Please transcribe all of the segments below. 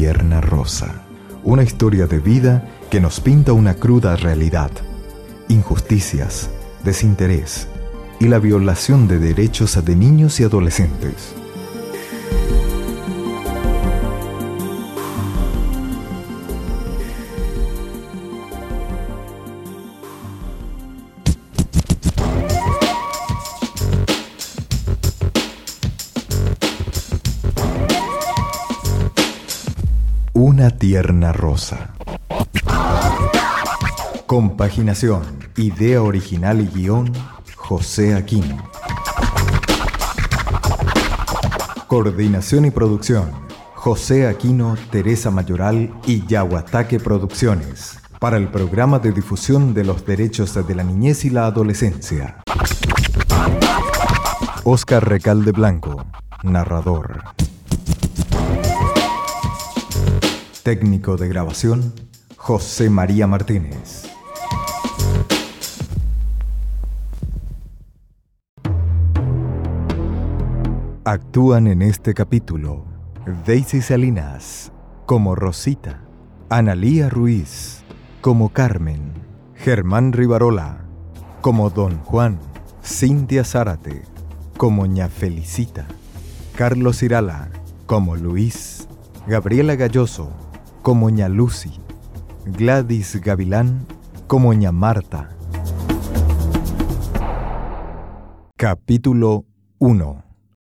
tierna rosa. Una historia de vida que nos pinta una cruda realidad. Injusticias, desinterés y la violación de derechos de niños y adolescentes. Una tierna rosa. Compaginación, idea original y guión, José Aquino. Coordinación y producción, José Aquino, Teresa Mayoral y Yaguataque Producciones, para el programa de difusión de los derechos de la niñez y la adolescencia. Óscar Recalde Blanco, narrador. Técnico de grabación, José María Martínez. Actúan en este capítulo Daisy Salinas como Rosita, Analía Ruiz como Carmen, Germán Rivarola como Don Juan, Cintia Zárate como Ña Felicita, Carlos Irala como Luis, Gabriela Galloso como Ña Lucy, Gladys Gavilán como Ña Marta. Capítulo 1.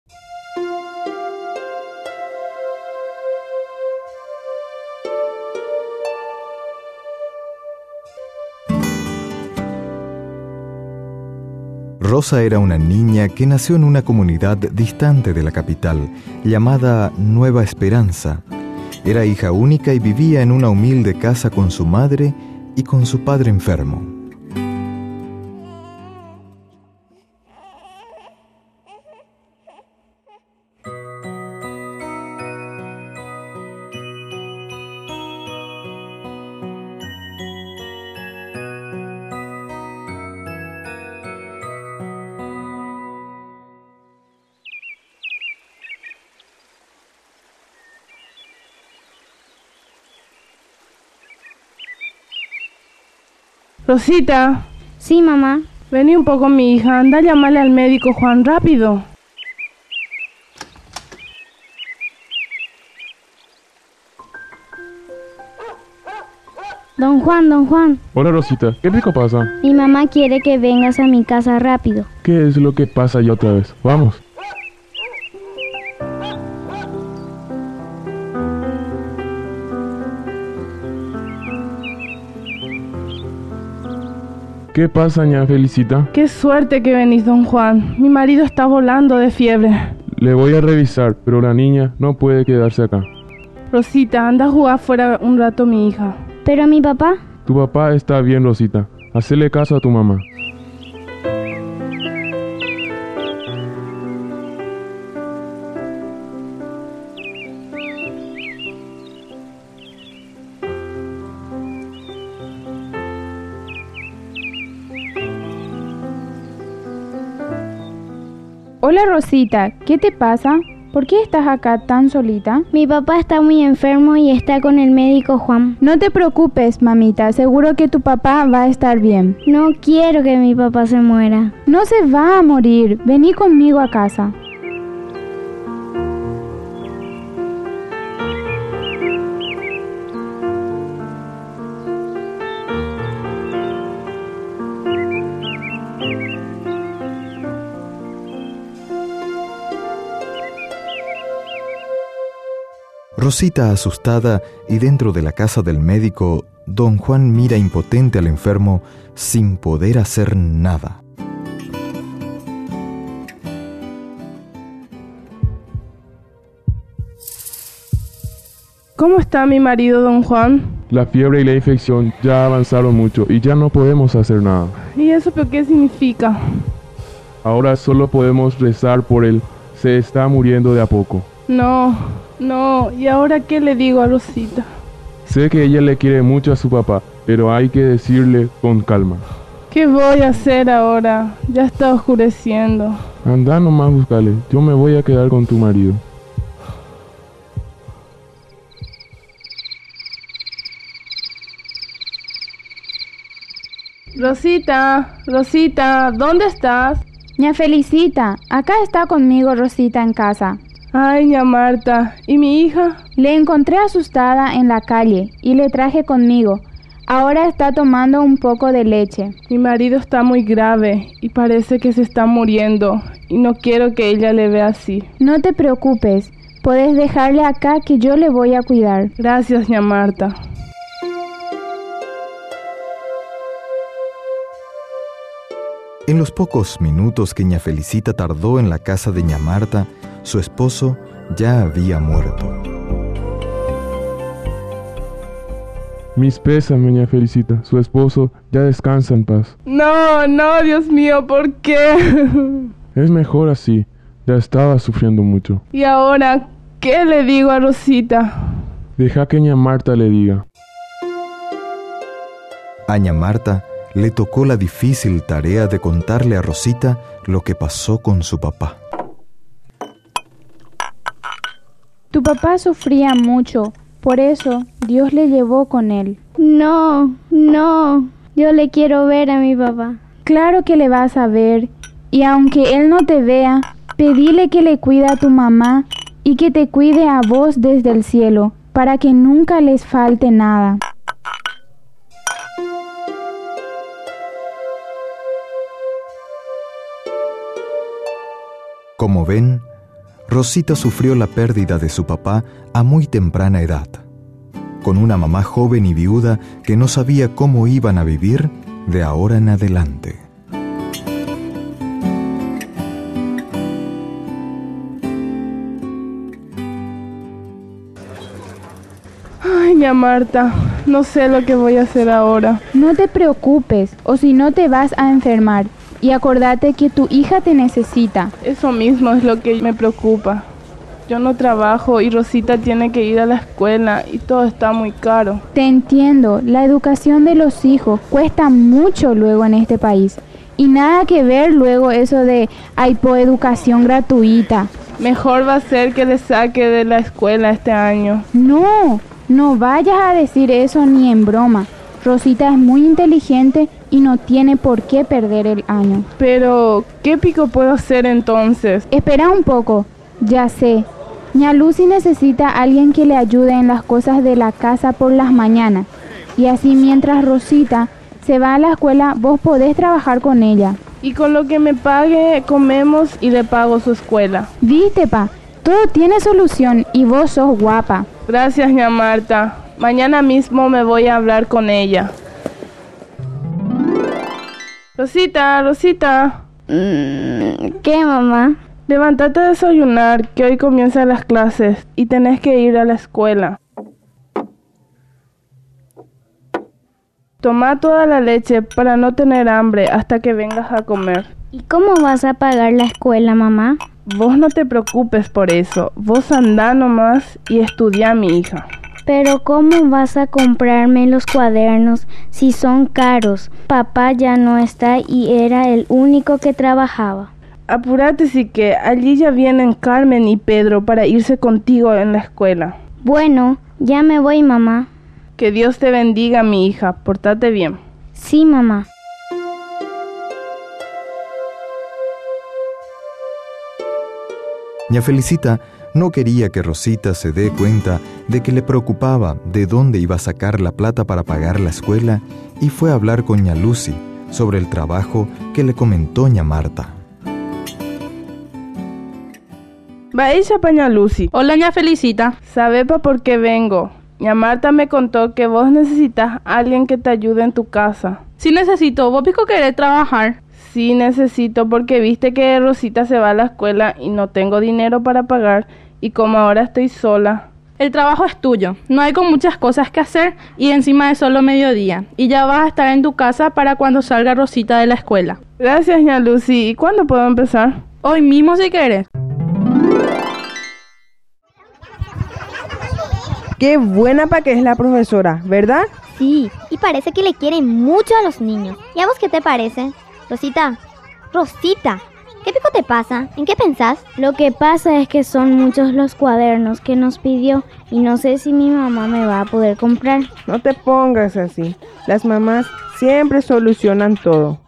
Rosa era una niña que nació en una comunidad distante de la capital, llamada Nueva Esperanza. Era hija única y vivía en una humilde casa con su madre y con su padre enfermo. Rosita. Sí, mamá. Vení un poco, mi hija. Anda a llamarle al médico, Juan, rápido. Don Juan. Hola, Rosita. ¿Qué rico pasa? Mi mamá quiere que vengas a mi casa rápido. ¿Qué es lo que pasa ya otra vez? Vamos. ¿Qué pasa, Ña Felicita? Qué suerte que venís, don Juan. Mi marido está volando de fiebre. Le voy a revisar, pero la niña no puede quedarse acá. Rosita, anda a jugar fuera un rato, mi hija. ¿Pero mi papá? Tu papá está bien, Rosita. Hacele caso a tu mamá. Hola Rosita, ¿qué te pasa? ¿Por qué estás acá tan solita? Mi papá está muy enfermo y está con el médico Juan. No te preocupes, mamita, seguro que tu papá va a estar bien. No quiero que mi papá se muera. No se va a morir, vení conmigo a casa. Rosita asustada y dentro de la casa del médico, don Juan mira impotente al enfermo sin poder hacer nada. ¿Cómo está mi marido, don Juan? La fiebre y la infección ya avanzaron mucho y ya no podemos hacer nada. ¿Y eso qué significa? Ahora solo podemos rezar por él. Se está muriendo de a poco. No, ¿y ahora qué le digo a Rosita? Sé que ella le quiere mucho a su papá, pero hay que decirle con calma. ¿Qué voy a hacer ahora? Ya está oscureciendo. Anda nomás, búscale. Yo me voy a quedar con tu marido. Rosita, Rosita, ¿dónde estás? Ña Felicita, acá está conmigo Rosita en casa. Ay, ña Marta, ¿y mi hija? Le encontré asustada en la calle y le traje conmigo. Ahora está tomando un poco de leche. Mi marido está muy grave y parece que se está muriendo y no quiero que ella le vea así. No te preocupes, puedes dejarle acá que yo le voy a cuidar. Gracias, ña Marta. En los pocos minutos que ña Felicita tardó en la casa de ña Marta, su esposo ya había muerto. Mis pésames, ña Felicita. Su esposo ya descansa en paz. No, no, Dios mío, ¿por qué? Es mejor así. Ya estaba sufriendo mucho. Y ahora, ¿qué le digo a Rosita? Deja que ña Marta le diga. A ña Marta le tocó la difícil tarea de contarle a Rosita lo que pasó con su papá. Tu papá sufría mucho, por eso Dios le llevó con él. No, yo le quiero ver a mi papá. Claro que le vas a ver, y aunque él no te vea, pedile que le cuide a tu mamá y que te cuide a vos desde el cielo, para que nunca les falte nada. Como ven, Rosita sufrió la pérdida de su papá a muy temprana edad. Con una mamá joven y viuda que no sabía cómo iban a vivir de ahora en adelante. Ay, ña Marta, no sé lo que voy a hacer ahora. No te preocupes, o si no te vas a enfermar. Y acordate que tu hija te necesita. Eso mismo es lo que me preocupa. Yo no trabajo y Rosita tiene que ir a la escuela y todo está muy caro. Te entiendo, la educación de los hijos cuesta mucho luego en este país. Y nada que ver luego eso de educación gratuita. Mejor va a ser que le saque de la escuela este año. No vayas a decir eso ni en broma. Rosita es muy inteligente y no tiene por qué perder el año. Pero, ¿qué pico puedo hacer entonces? Espera un poco, ya sé. Ña Lucy necesita a alguien que le ayude en las cosas de la casa por las mañanas. Y así mientras Rosita se va a la escuela, vos podés trabajar con ella. Y con lo que me pague, comemos y le pago su escuela. Viste, pa, todo tiene solución y vos sos guapa. Gracias, ña Marta. Mañana mismo me voy a hablar con ella. Rosita, Rosita. ¿Qué, mamá? Levántate a desayunar, que hoy comienzan las clases y tenés que ir a la escuela. Toma toda la leche para no tener hambre hasta que vengas a comer. ¿Y cómo vas a pagar la escuela, mamá? Vos no te preocupes por eso. Vos andá nomás y estudia, mi hija. Pero ¿cómo vas a comprarme los cuadernos si son caros? Papá ya no está y era el único que trabajaba. Apúrate, sí, que allí ya vienen Carmen y Pedro para irse contigo en la escuela. Bueno, ya me voy, mamá. Que Dios te bendiga, mi hija. Pórtate bien. Sí, mamá. Ña Felicita no quería que Rosita se dé cuenta de que le preocupaba de dónde iba a sacar la plata para pagar la escuela y fue a hablar con ña Lucy sobre el trabajo que le comentó ña Marta. Va ella pa' ña Lucy. Hola, ña Felicita. ¿Sabe pa' por qué vengo? Ña Marta me contó que vos necesitas a alguien que te ayude en tu casa. Sí necesito, vos pico querés trabajar. Sí necesito porque viste que Rosita se va a la escuela y no tengo dinero para pagar y como ahora estoy sola. El trabajo es tuyo, no hay con muchas cosas que hacer y encima es solo mediodía. Y ya vas a estar en tu casa para cuando salga Rosita de la escuela. Gracias, ña Lucy. ¿Y cuándo puedo empezar? Hoy mismo si querés. Qué buena pa' que es la profesora, ¿verdad? Sí, y parece que le quiere mucho a los niños. ¿Y a vos qué te parece? Rosita, ¿qué pico te pasa? ¿En qué pensás? Lo que pasa es que son muchos los cuadernos que nos pidió y no sé si mi mamá me va a poder comprar. No te pongas así. Las mamás siempre solucionan todo.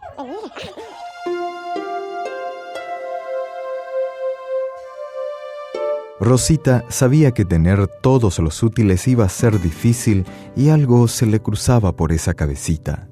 Rosita sabía que tener todos los útiles iba a ser difícil y algo se le cruzaba por esa cabecita.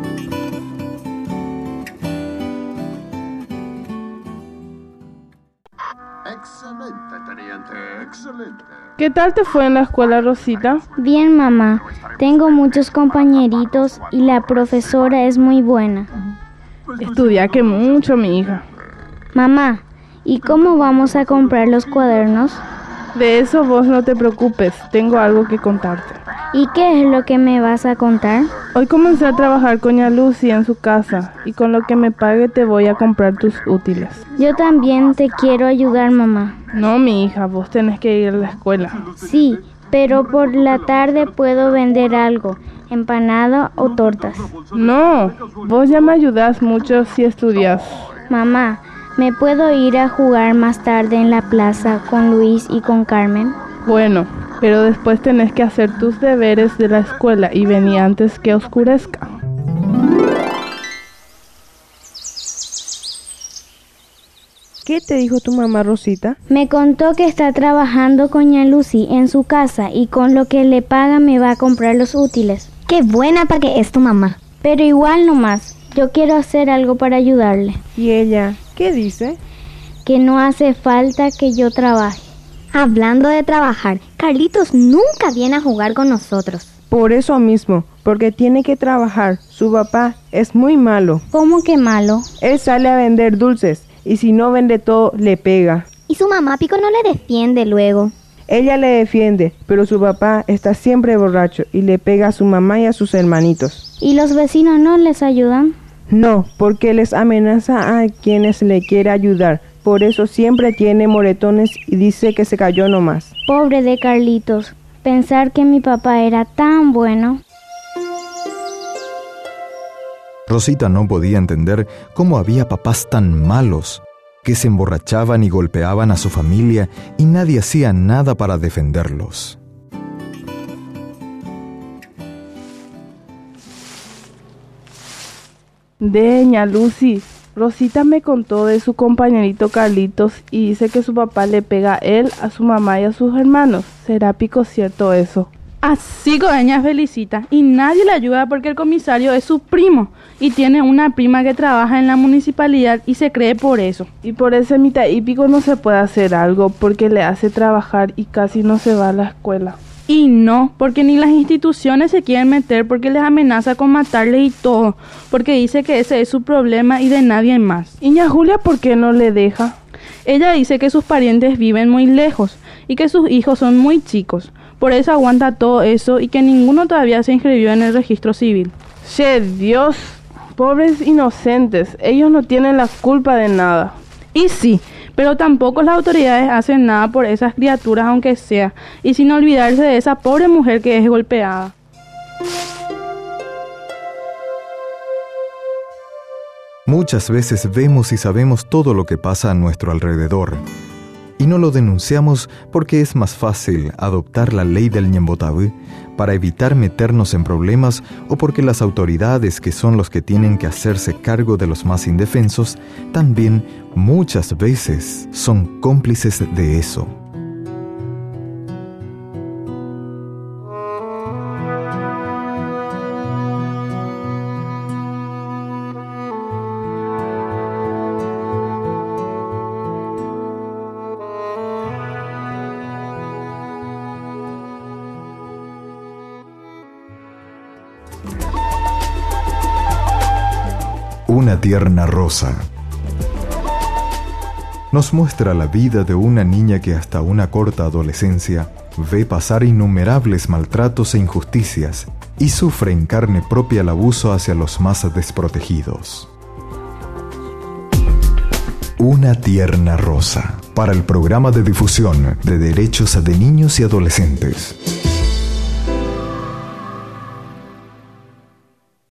Excelente, teniente, excelente. ¿Qué tal te fue en la escuela, Rosita? Bien, mamá. Tengo muchos compañeritos y la profesora es muy buena. Estudia que mucho, mi hija. Mamá, ¿y cómo vamos a comprar los cuadernos? De eso vos no te preocupes, tengo algo que contarte. ¿Y qué es lo que me vas a contar? Hoy comencé a trabajar con ña Lucy en su casa y con lo que me pague te voy a comprar tus útiles. Yo también te quiero ayudar, mamá. No, mi hija, vos tenés que ir a la escuela. Sí, pero por la tarde puedo vender algo, empanada o tortas. No, vos ya me ayudás mucho si estudias. Mamá, ¿me puedo ir a jugar más tarde en la plaza con Luis y con Carmen? Bueno, pero después tenés que hacer tus deberes de la escuela y vení antes que oscurezca. ¿Qué te dijo tu mamá, Rosita? Me contó que está trabajando con ña Lucy en su casa y con lo que le paga me va a comprar los útiles. Qué buena pa' que es tu mamá. Pero igual nomás, yo quiero hacer algo para ayudarle. ¿Y ella qué dice? Que no hace falta que yo trabaje. Hablando de trabajar, Carlitos nunca viene a jugar con nosotros. Por eso mismo, porque tiene que trabajar. Su papá es muy malo. ¿Cómo que malo? Él sale a vender dulces y si no vende todo, le pega. Y su mamá Pico no le defiende luego. Ella le defiende, pero su papá está siempre borracho y le pega a su mamá y a sus hermanitos. ¿Y los vecinos no les ayudan? No, porque les amenaza a quienes le quiere ayudar. Por eso siempre tiene moretones y dice que se cayó nomás. Pobre de Carlitos. Pensar que mi papá era tan bueno. Rosita no podía entender cómo había papás tan malos, que se emborrachaban y golpeaban a su familia y nadie hacía nada para defenderlos. Ña Lucy, Rosita me contó de su compañerito Carlitos y dice que su papá le pega a él, a su mamá y a sus hermanos. ¿Será Pico cierto eso? Así con ella Felicita, y nadie le ayuda porque el comisario es su primo y tiene una prima que trabaja en la municipalidad y se cree por eso. Y por ese mitad y Pico no se puede hacer algo porque le hace trabajar y casi no se va a la escuela. Y no, porque ni las instituciones se quieren meter porque les amenaza con matarle y todo, porque dice que ese es su problema y de nadie más. ¿Y ña Julia por qué no le deja? Ella dice que sus parientes viven muy lejos y que sus hijos son muy chicos, por eso aguanta todo eso y que ninguno todavía se inscribió en el registro civil. ¡Che Dios! Pobres inocentes, ellos no tienen la culpa de nada. Y sí, pero tampoco las autoridades hacen nada por esas criaturas aunque sea, y sin olvidarse de esa pobre mujer que es golpeada. Muchas veces vemos y sabemos todo lo que pasa a nuestro alrededor y no lo denunciamos porque es más fácil adoptar la ley del Ñembotabú para evitar meternos en problemas o porque las autoridades, que son los que tienen que hacerse cargo de los más indefensos, también muchas veces son cómplices de eso. Una tierna rosa nos muestra la vida de una niña que hasta una corta adolescencia ve pasar innumerables maltratos e injusticias y sufre en carne propia el abuso hacia los más desprotegidos. Una tierna rosa, para el programa de difusión de derechos de niños y adolescentes.